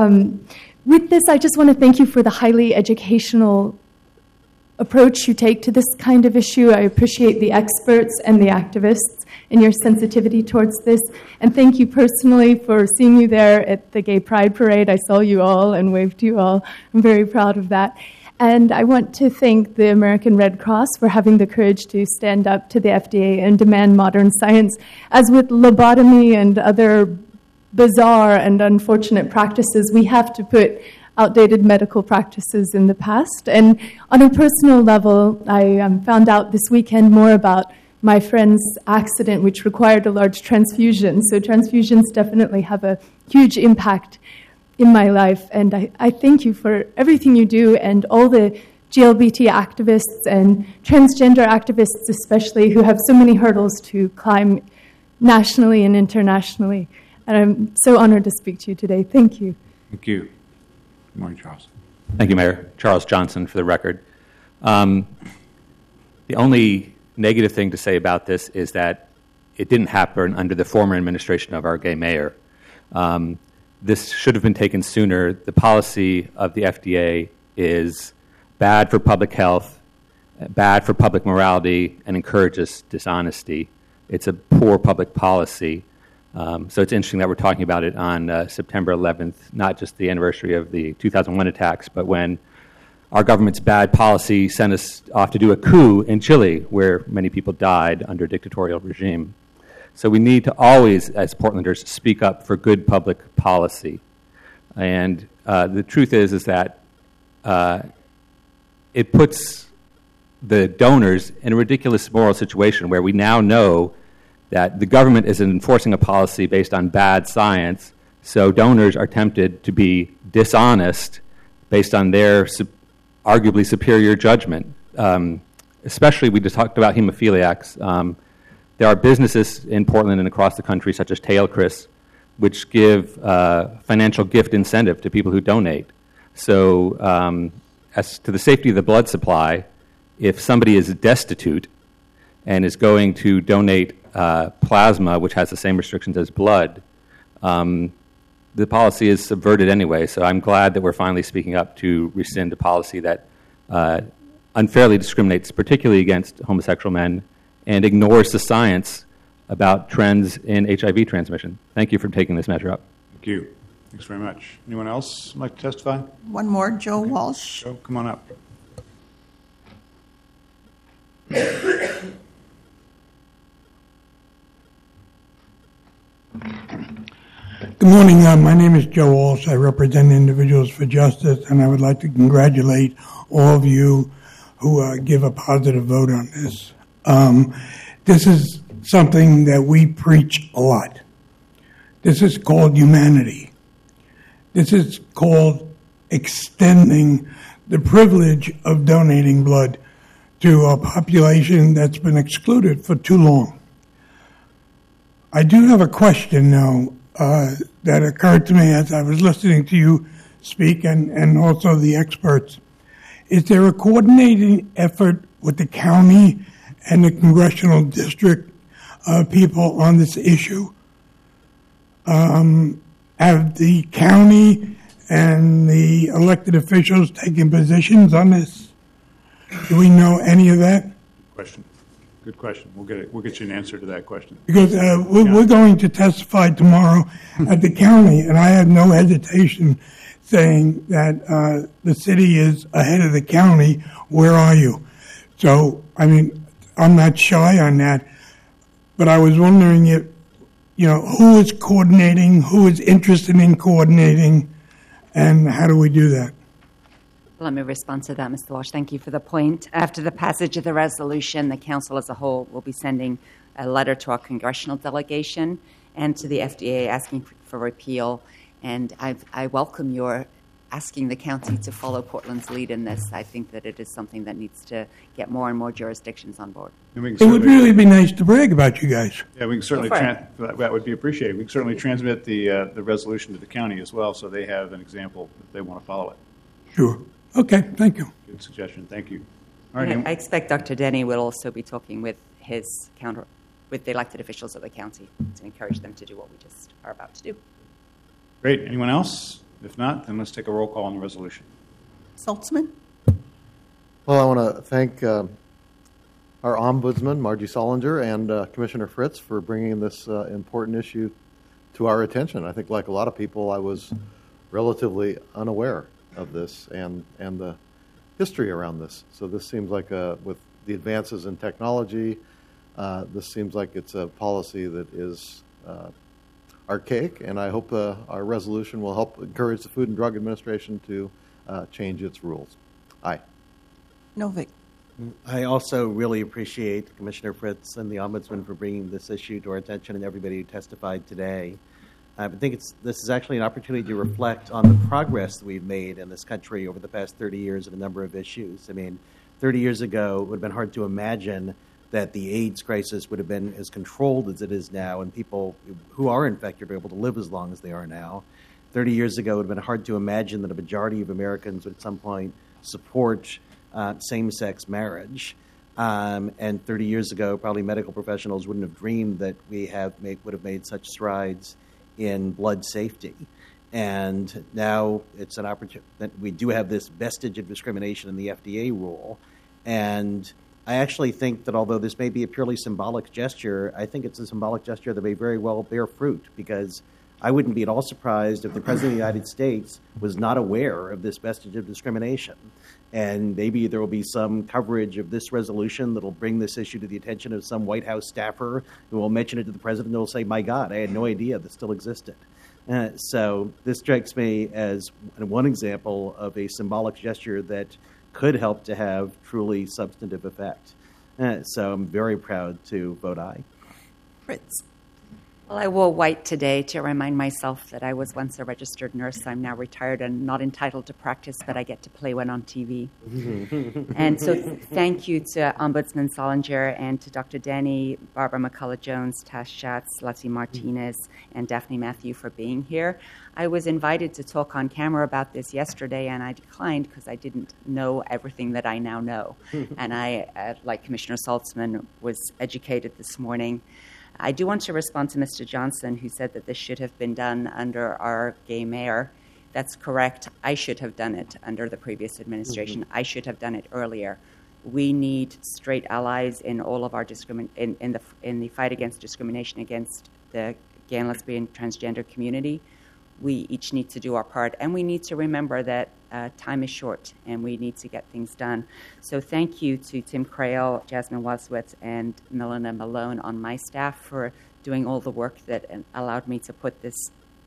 With this, I just want to thank you for the highly educational approach you take to this kind of issue. I appreciate the experts and the activists and your sensitivity towards this. And thank you personally for seeing you there at the Gay Pride Parade. I saw you all and waved to you all. I'm very proud of that. And I want to thank the American Red Cross for having the courage to stand up to the FDA and demand modern science. As with lobotomy and other bizarre and unfortunate practices, we have to put outdated medical practices in the past. And on a personal level, I found out this weekend more about my friend's accident, which required a large transfusion. So transfusions definitely have a huge impact in my life. And I thank you for everything you do, and all the GLBT activists and transgender activists especially, who have so many hurdles to climb nationally and internationally. And I'm so honored to speak to you today. Thank you. Thank you. Good morning, Charles. Thank you, Mayor. Charles Johnson, for the record. The only negative thing to say about this is that it didn't happen under the former administration of our gay mayor. This should have been taken sooner. The policy of the FDA is bad for public health, bad for public morality, and encourages dishonesty. It's a poor public policy. So it's interesting that we're talking about it on September 11th, not just the anniversary of the 2001 attacks, but when our government's bad policy sent us off to do a coup in Chile, where many people died under a dictatorial regime. So we need to always, as Portlanders, speak up for good public policy. And the truth is that it puts the donors in a ridiculous moral situation where we now know that the government is enforcing a policy based on bad science, so donors are tempted to be dishonest based on their arguably superior judgment. Especially, we just talked about hemophiliacs. There are businesses in Portland and across the country, such as TailChris, which give financial gift incentive to people who donate. So as to the safety of the blood supply, if somebody is destitute and is going to donate plasma, which has the same restrictions as blood, the policy is subverted anyway. So I'm glad that we're finally speaking up to rescind a policy that unfairly discriminates, particularly against homosexual men, and ignores the science about trends in HIV transmission. Thank you for taking this measure up. Thank you. Thanks very much. Anyone else like to testify? One more, Joe Walsh. Joe, come on up. Good morning. My name is Joe Walsh. I represent Individuals for Justice, and I would like to congratulate all of you who give a positive vote on this. This is something that we preach a lot. This is called humanity. This is called extending the privilege of donating blood to a population that's been excluded for too long. I do have a question now that occurred to me as I was listening to you speak and also the experts. Is there a coordinating effort with the county and the congressional district people on this issue? Have the county and the elected officials taken positions on this? Do we know any of that? Question. Good question. We'll get you an answer to that question. Because we're going to testify tomorrow at the county, and I have no hesitation saying that the city is ahead of the county. Where are you? So, I mean, I'm not shy on that, but I was wondering if, who is coordinating, who is interested in coordinating, and how do we do that? Let me respond to that, Mr. Walsh. Thank you for the point. After the passage of the resolution, the council as a whole will be sending a letter to our congressional delegation and to the FDA asking for repeal. And I welcome your asking the county to follow Portland's lead in this. I think that it is something that needs to get more and more jurisdictions on board. It would really be nice to brag about you guys. Yeah, we can certainly that would be appreciated. We can certainly transmit the resolution to the county as well, so they have an example if they want to follow it. Sure. Okay, thank you. Good suggestion. Thank you. All right. I expect Dr. Denny will also be talking with with the elected officials of the county to encourage them to do what we just are about to do. Great. Anyone else? If not, then let's take a roll call on the resolution. Saltzman? Well, I want to thank our Ombudsman, Margie Solinger, and Commissioner Fritz for bringing this important issue to our attention. I think, like a lot of people, I was relatively unaware of this and the history around this. So this seems like, with the advances in technology, this seems like it's a policy that is archaic, and I hope our resolution will help encourage the Food and Drug Administration to change its rules. Aye. Novick. I also really appreciate Commissioner Fritz and the Ombudsman for bringing this issue to our attention and everybody who testified today. I think this is actually an opportunity to reflect on the progress that we've made in this country over the past 30 years in a number of issues. I mean, 30 years ago, it would have been hard to imagine that the AIDS crisis would have been as controlled as it is now, and people who are infected are able to live as long as they are now. 30 years ago, it would have been hard to imagine that a majority of Americans would at some point support same-sex marriage. And 30 years ago, probably medical professionals wouldn't have dreamed that we would have made such strides in blood safety. And now it's an opportunity that we do have this vestige of discrimination in the FDA rule. And I actually think that although this may be a purely symbolic gesture, I think it's a symbolic gesture that may very well bear fruit, because I wouldn't be at all surprised if the President of the United States was not aware of this vestige of discrimination. And maybe there will be some coverage of this resolution that will bring this issue to the attention of some White House staffer who will mention it to the President and will say, my God, I had no idea this still existed. So this strikes me as one example of a symbolic gesture that could help to have truly substantive effect. So I'm very proud to vote aye. Fritz. Well, I wore white today to remind myself that I was once a registered nurse. I'm now retired and not entitled to practice, but I get to play one on TV. And so thank you to Ombudsman Solinger and to Dr. Denny, Barbara McCullough-Jones, Tash Schatz, Lottie Martinez, and Daphne Matthew for being here. I was invited to talk on camera about this yesterday, and I declined because I didn't know everything that I now know. And I, like Commissioner Saltzman, was educated this morning. I do want to respond to Mr. Johnson, who said that this should have been done under our gay mayor. That's correct. I should have done it under the previous administration. I should have done it earlier. We need straight allies in all of our in the fight against discrimination against the gay and lesbian transgender community. We each need to do our part, and we need to remember that time is short, and we need to get things done. So thank you to Tim Crail, Jasmine Waswitz, and Milena Malone on my staff for doing all the work that allowed me to put this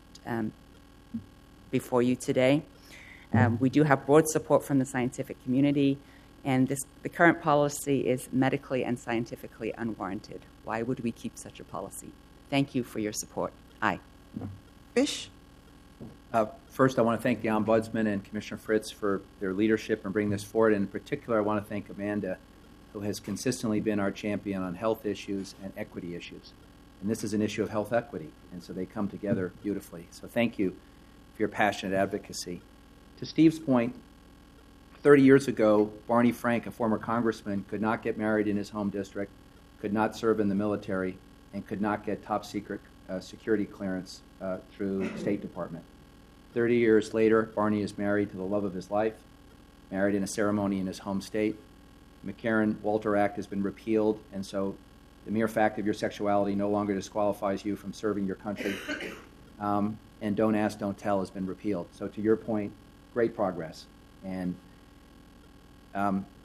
before you today. We do have broad support from the scientific community, and the current policy is medically and scientifically unwarranted. Why would we keep such a policy? Thank you for your support. Aye. Fish? First, I want to thank the Ombudsman and Commissioner Fritz for their leadership in bringing this forward. In particular, I want to thank Amanda, who has consistently been our champion on health issues and equity issues. And this is an issue of health equity, and so they come together beautifully. So thank you for your passionate advocacy. To Steve's point, 30 years ago, Barney Frank, a former congressman, could not get married in his home district, could not serve in the military, and could not get top secret security clearance through the State Department. 30 years later, Barney is married to the love of his life, married in a ceremony in his home state, McCarran-Walter Act has been repealed, and so the mere fact of your sexuality no longer disqualifies you from serving your country. And Don't Ask, Don't Tell has been repealed. So to your point, great progress. And